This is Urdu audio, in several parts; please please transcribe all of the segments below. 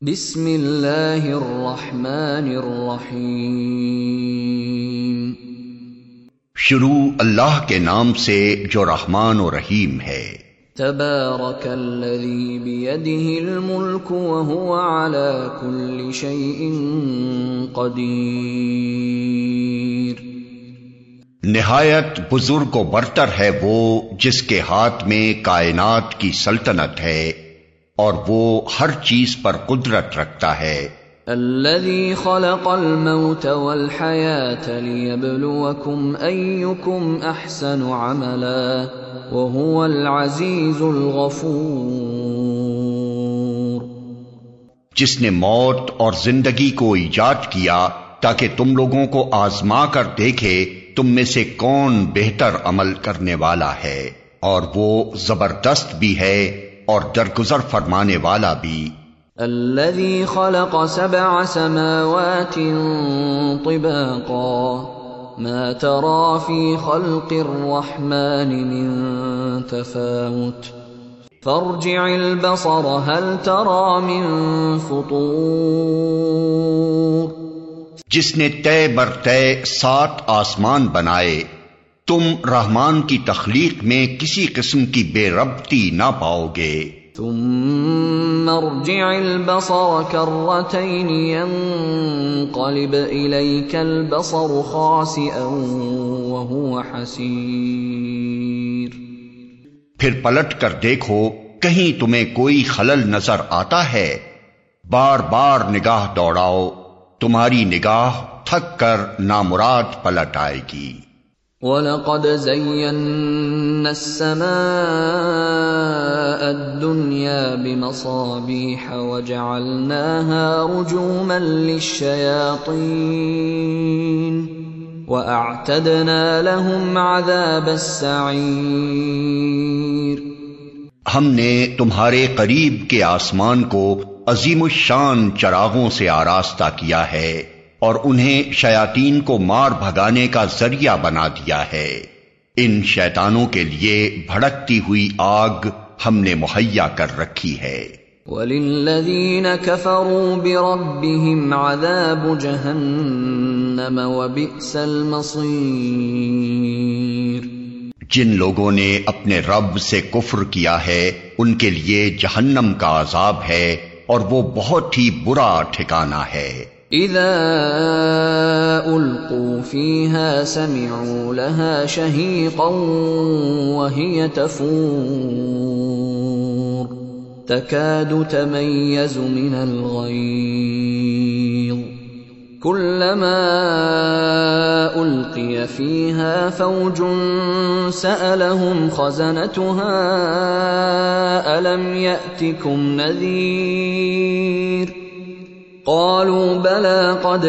بسم اللہ الرحمن الرحیم۔ شروع اللہ کے نام سے جو رحمان و رحیم ہے۔ تبارک الذی بیدہ الملک وہو علی کل شیء قدیر۔ نہایت بزرگ و برتر ہے وہ جس کے ہاتھ میں کائنات کی سلطنت ہے اور وہ ہر چیز پر قدرت رکھتا ہے۔ الذی خلق الموت والحیاة لیبلوکم ایکم احسن عملا وہو العزیز الغفور۔ جس نے موت اور زندگی کو ایجاد کیا تاکہ تم لوگوں کو آزما کر دیکھے تم میں سے کون بہتر عمل کرنے والا ہے، اور وہ زبردست بھی ہے اور درگزر فرمانے والا بھی۔ الذي خلق 7 سماوات طباقا ما ترى في خلق الرحمن من تفاوت فارجع البصر هل ترى من فطور۔ جس نے طے بر طے 7 آسمان بنائے، تم رحمان کی تخلیق میں کسی قسم کی بے ربطی نہ پاؤ گے۔ ثم ارجع البصر كرتين ينقلب إليك البصر خاسئا وهو حسير۔ پھر پلٹ کر دیکھو کہیں تمہیں کوئی خلل نظر آتا ہے، بار بار نگاہ دوڑاؤ، تمہاری نگاہ تھک کر نامراد پلٹ آئے گی۔ وَلَقَدْ زَيَّنَّا السَّمَاءَ الدُّنْيَا بِمَصَابِيحَ وَجَعَلْنَاهَا رُجُومًا لِلشَّيَاطِينِ وَأَعْتَدْنَا لَهُمْ عَذَابَ السَّعِيرِ۔ ہم نے تمہارے قریب کے آسمان کو عظیم الشان چراغوں سے آراستہ کیا ہے اور انہیں شیاطین کو مار بھگانے کا ذریعہ بنا دیا ہے۔ ان شیطانوں کے لیے بھڑکتی ہوئی آگ ہم نے مہیا کر رکھی ہے۔ وَلِلَّذِينَ كَفَرُوا بِرَبِّهِمْ عَذَابُ جَهَنَّمَ وَبِئْسَ الْمَصِيرُ۔ جن لوگوں نے اپنے رب سے کفر کیا ہے ان کے لیے جہنم کا عذاب ہے اور وہ بہت ہی برا ٹھکانہ ہے۔ اذا القوا فيها سمعوا لها شهيقا وهي تفور تكاد تميز من الغيظ كلما ألقي فيها فوج سألهم خزنتها ألم يأتكم نذير قالوا بلى قد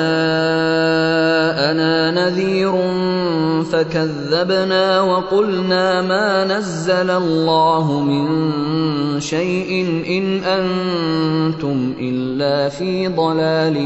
جاءنا نذير فكذبنا وقلنا ما نزل الله من شيء إن أنتم إلا في ضلال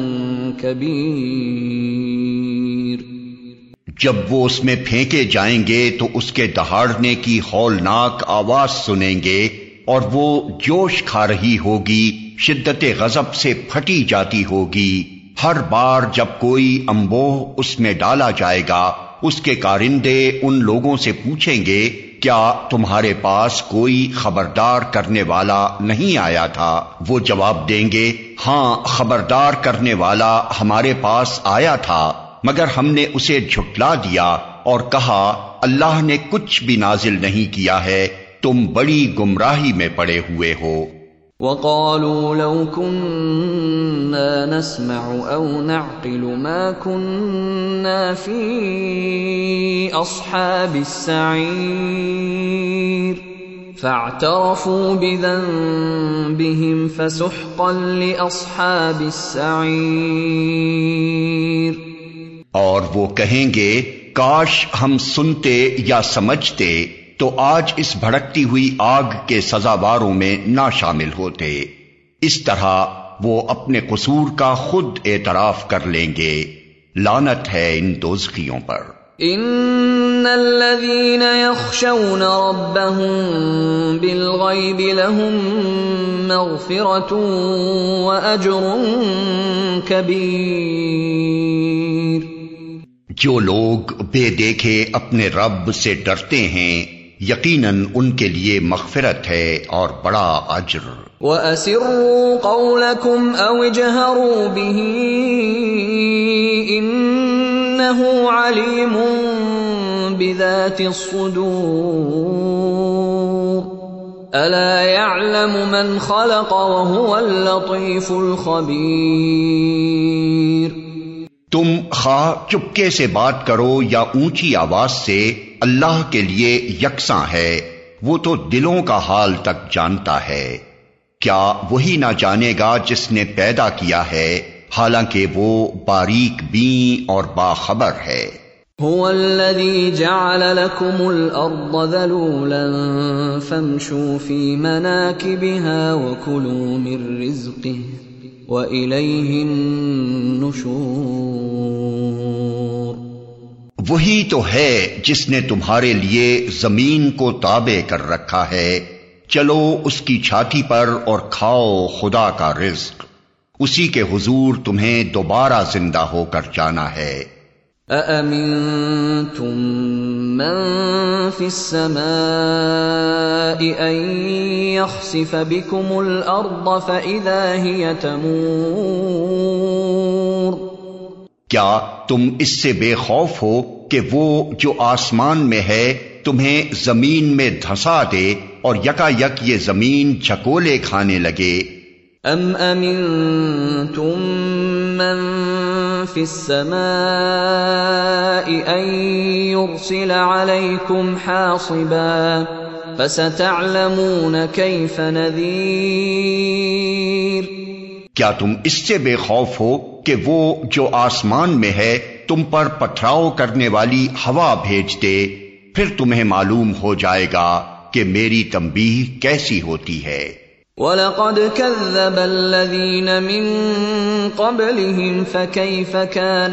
كبير۔ جب وہ اس میں پھینکے جائیں گے تو اس کے دہاڑنے کی ہولناک آواز سنیں گے اور وہ جوش کھا رہی ہوگی، شدت غضب سے پھٹی جاتی ہوگی۔ ہر بار جب کوئی انبوہ اس میں ڈالا جائے گا اس کے کارندے ان لوگوں سے پوچھیں گے کیا تمہارے پاس کوئی خبردار کرنے والا نہیں آیا تھا؟ وہ جواب دیں گے ہاں خبردار کرنے والا ہمارے پاس آیا تھا مگر ہم نے اسے جھٹلا دیا اور کہا اللہ نے کچھ بھی نازل نہیں کیا ہے، تم بڑی گمراہی میں پڑے ہوئے ہو۔ وَقَالُوا لَوْ كُنَّا نَسْمَعُ أَوْ نَعْقِلُ مَا كُنَّا فِي أَصْحَابِ السَّعِيرِ فَاعْتَرَفُوا بِذَنبِهِمْ فَسُحْقًا لِأَصْحَابِ السَّعِيرِ۔ اور وہ کہیں گے کاش ہم سنتے یا سمجھتے تو آج اس بھڑکتی ہوئی آگ کے سزاواروں میں نہ شامل ہوتے۔ اس طرح وہ اپنے قصور کا خود اعتراف کر لیں گے۔ لعنت ہے ان دوزخیوں پر۔ ان الذين يخشون ربهم بالغيب لهم مغفرة وأجر كبير. جو لوگ بے دیکھے اپنے رب سے ڈرتے ہیں یقیناً ان کے لیے مغفرت ہے اور بڑا اجر. وَأَسِرُّوا قَوْلَكُمْ أَوْ اجْهَرُوا بِهِ إِنَّهُ عَلِيمٌ بِذَاتِ الصُّدُورِ أَلَا يَعْلَمُ مَنْ خَلَقَ وَهُوَ اللَّطِيفُ الْخَبِيرُ. تم خواہ چپکے سے بات کرو یا اونچی آواز سے، اللہ کے لیے یکساں ہے، وہ تو دلوں کا حال تک جانتا ہے. کیا وہی نہ جانے گا جس نے پیدا کیا ہے، حالانکہ وہ باریک بین اور باخبر ہے. هو الذي جعل لكم الأرض ذلولا فامشوا في مناكبها وكلوا من رزقه وَإِلَيْهِ النُّشُورُ. وہی تو ہے جس نے تمہارے لیے زمین کو تابع کر رکھا ہے، چلو اس کی چھاتی پر اور کھاؤ خدا کا رزق، اسی کے حضور تمہیں دوبارہ زندہ ہو کر جانا ہے. أَأَمِنْتُمْ مَنْ فِي السَّمَاءِ أَنْ يَخْسِفَ بِكُمُ الْأَرْضَ فَإِذَا هِيَ تَمُورُ. کیا تم اس سے بے خوف ہو کہ وہ جو آسمان میں ہے تمہیں زمین میں دھسا دے اور یکا یک یہ زمین جھکولے کھانے لگے؟ ام امنتم من فی السماء ان يرسل علیکم حاصبا فستعلمون کیف نذیر. کیا تم اس سے بے خوف ہو کہ وہ جو آسمان میں ہے تم پر پتھراؤ کرنے والی ہوا بھیج دے، پھر تمہیں معلوم ہو جائے گا کہ میری تنبیہ کیسی ہوتی ہے. وَلَقَدْ كَذَّبَ الَّذِينَ مِن قَبْلِهِمْ فَكَيْفَ كَانَ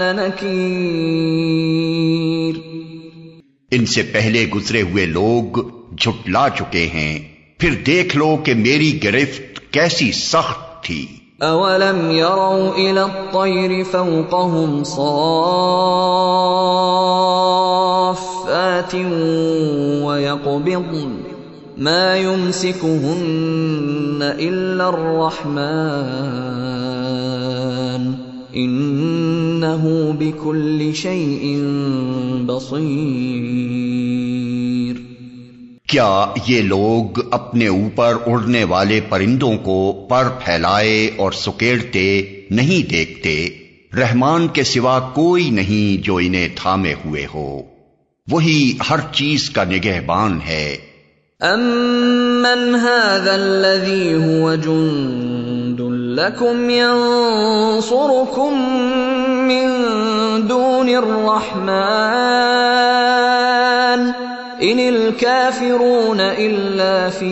نَكِيرٌ. ان سے پہلے گزرے ہوئے لوگ جھٹلا چکے ہیں، پھر دیکھ لو کہ میری گرفت کیسی سخت تھی. أَوَلَمْ يَرَوْا إِلَى الطَّيْرِ فَوْقَهُمْ صَافَّاتٍ وَيَقْبِضْنَ مَا يُمْسِكُهُنَّ إِلَّا الرَّحْمَنُ إِنَّهُ بِكُلِّ شَيْءٍ بَصِيرٌ. کیا یہ لوگ اپنے اوپر اڑنے والے پرندوں کو پر پھیلائے اور سکیڑتے نہیں دیکھتے؟ رحمان کے سوا کوئی نہیں جو انہیں تھامے ہوئے ہو، وہی ہر چیز کا نگہبان ہے. أَمَّنْ هَذَا الَّذِي هُوَ جُنْدٌ لَكُمْ يَنْصُرُكُمْ مِنْ دُونِ الرَّحْمَنِ إِنِ الْكَافِرُونَ إِلَّا فِي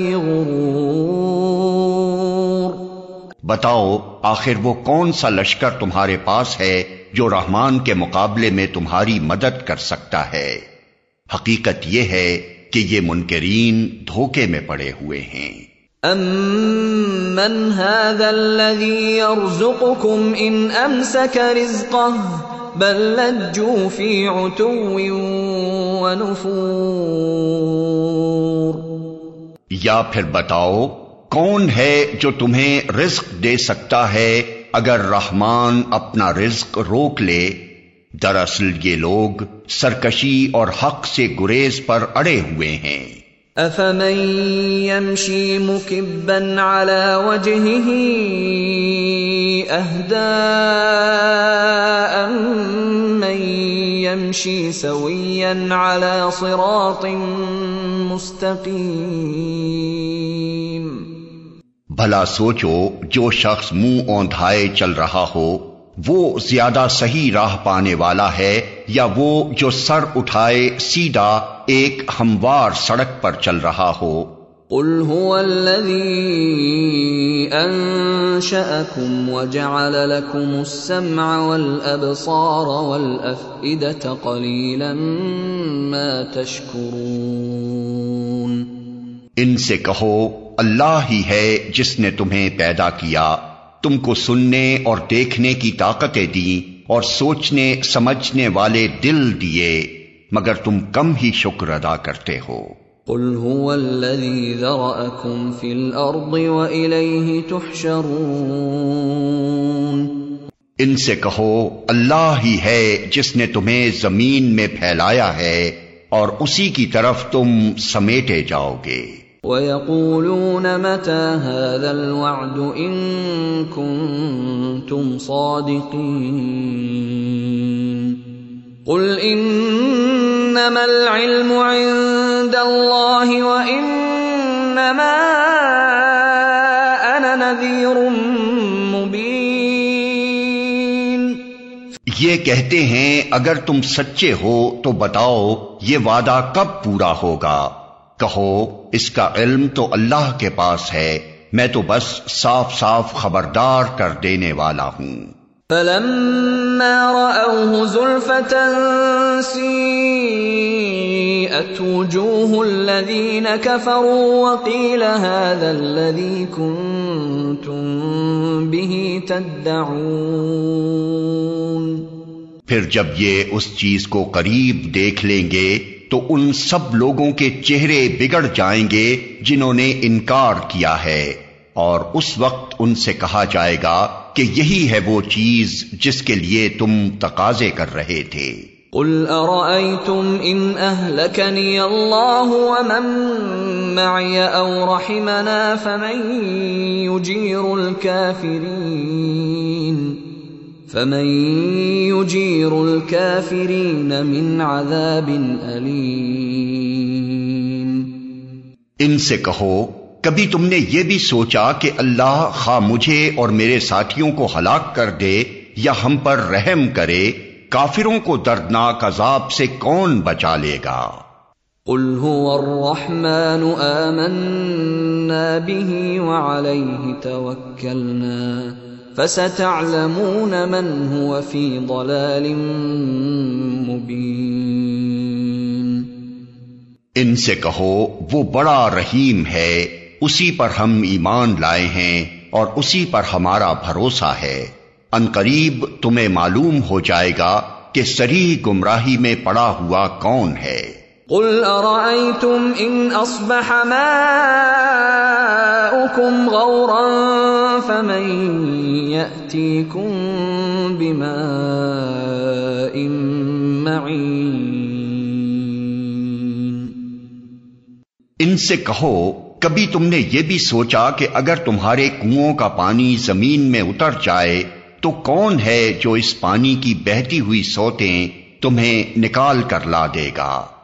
غُرُورٍ. بتاؤ آخر وہ کون سا لشکر تمہارے پاس ہے جو رحمان کے مقابلے میں تمہاری مدد کر سکتا ہے؟ حقیقت یہ ہے کہ یہ منکرین دھوکے میں پڑے ہوئے ہیں. أَمَّنْ هَذَا الَّذِي يَرْزُقُكُمْ إِنْ أَمْسَكَ رِزْقَهُ بَلْ لَجُّوا فِي عُتُوٍّ وَنُفُورٍ. یا پھر بتاؤ کون ہے جو تمہیں رزق دے سکتا ہے اگر رحمان اپنا رزق روک لے؟ دراصل یہ لوگ سرکشی اور حق سے گریز پر اڑے ہوئے ہیں. أَفَمَن يَمْشِي مُكِبًّا عَلَى وَجْهِهِ أَهْدَىٰ أَمَّن يَمْشِي سَوِيًّا عَلَى صِرَاطٍ مُسْتَقِيمٍ. بھلا سوچو جو شخص منہ اوندھائے چل رہا ہو وہ زیادہ صحیح راہ پانے والا ہے یا وہ جو سر اٹھائے سیدھا ایک ہموار سڑک پر چل رہا ہو؟ قل هو الذي انشأكم وجعل لكم السمع والابصار والافئدة قليلا ما تشکرون۔ ان سے کہو اللہ ہی ہے جس نے تمہیں پیدا کیا، تم کو سننے اور دیکھنے کی طاقتیں دیں اور سوچنے سمجھنے والے دل دیے، مگر تم کم ہی شکر ادا کرتے ہو۔ قل هو الذي ذرأكم في الأرض وإليه تحشرون۔ ان سے کہو اللہ ہی ہے جس نے تمہیں زمین میں پھیلایا ہے اور اسی کی طرف تم سمیٹے جاؤ گے۔ وَيَقُولُونَ مَتَى هَذَا الْوَعْدُ إِن كُنتُمْ صَادِقِينَ قُلْ إِنَّمَا الْعِلْمُ عِندَ اللَّهِ وَإِنَّمَا أَنَا نَذِيرٌ مُبِينٌ۔ یہ کہتے ہیں اگر تم سچے ہو تو بتاؤ یہ وعدہ کب پورا ہوگا؟ کہو اس کا علم تو اللہ کے پاس ہے، میں تو بس صاف صاف خبردار کر دینے والا ہوں۔ فَلَمَّا رَأَوْهُ زُلْفَةً سِيئَتْ وُجُوهُ الَّذِينَ كَفَرُوا وَقِيلَ هَذَا الَّذِي كُنتُم بِهِ تَدَّعُونَ۔ پھر جب یہ اس چیز کو قریب دیکھ لیں گے تو ان سب لوگوں کے چہرے بگڑ جائیں گے جنہوں نے انکار کیا ہے، اور اس وقت ان سے کہا جائے گا کہ یہی ہے وہ چیز جس کے لیے تم تقاضے کر رہے تھے۔ قل ارأيتم ان اهلكني الله ومن معي او رحمنا فمن يجير الكافرين من عذاب أليم۔ ان سے کہو کبھی تم نے یہ بھی سوچا کہ اللہ خواہ مجھے اور میرے ساتھیوں کو ہلاک کر دے یا ہم پر رحم کرے، کافروں کو دردناک عذاب سے کون بچا لے گا؟ قل هو الرحمن آمنا به وعليه توكلنا فستعلمون من هو في ضلال مبين۔ ان سے کہو وہ بڑا رحیم ہے، اسی پر ہم ایمان لائے ہیں اور اسی پر ہمارا بھروسہ ہے، ان قریب تمہیں معلوم ہو جائے گا کہ صریح گمراہی میں پڑا ہوا کون ہے۔ قل ارأيتم ان اصبح ماؤكم غورا فمن يأتيكم بماء معين۔ ان سے کہو کبھی تم نے یہ بھی سوچا کہ اگر تمہارے کنوؤں کا پانی زمین میں اتر جائے تو کون ہے جو اس پانی کی بہتی ہوئی سوتیں تمہیں نکال کر لا دے گا؟